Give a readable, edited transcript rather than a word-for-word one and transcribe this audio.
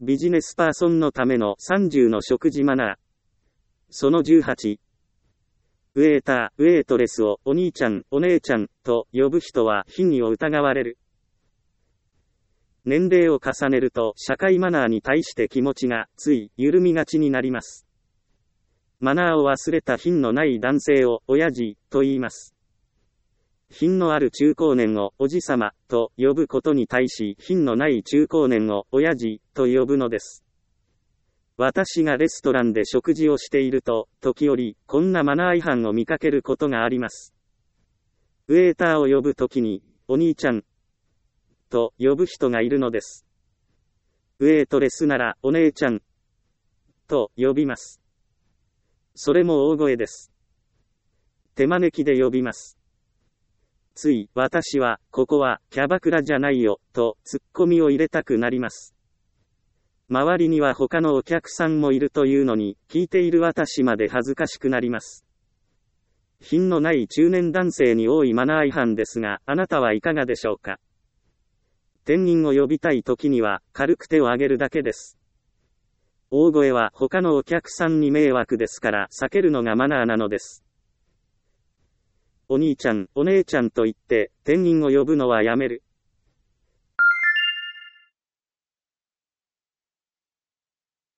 ビジネスパーソンのための30の食事マナー。その18。ウェーター、ウェートレスをお兄ちゃん、お姉ちゃんと呼ぶ人は品位を疑われる。年齢を重ねると社会マナーに対して気持ちがつい緩みがちになります。マナーを忘れた品のない男性を親父と言います。品のある中高年をおじさまと呼ぶことに対し品のない中高年を親父と呼ぶのです。私がレストランで食事をしていると、時折、こんなマナー違反を見かけることがあります。ウェーターを呼ぶときに、お兄ちゃんと呼ぶ人がいるのです。ウェートレスならお姉ちゃんと呼びます。それも大声です。手招きで呼びます。つい、私は、ここはキャバクラじゃないよ、とツッコミを入れたくなります。周りには他のお客さんもいるというのに、聞いている私まで恥ずかしくなります。品のない中年男性に多いマナー違反ですが、あなたはいかがでしょうか。店員を呼びたい時には、軽く手を挙げるだけです。大声は他のお客さんに迷惑ですから避けるのがマナーなのです。お兄ちゃん、お姉ちゃんと言って、店員を呼ぶのはやめる。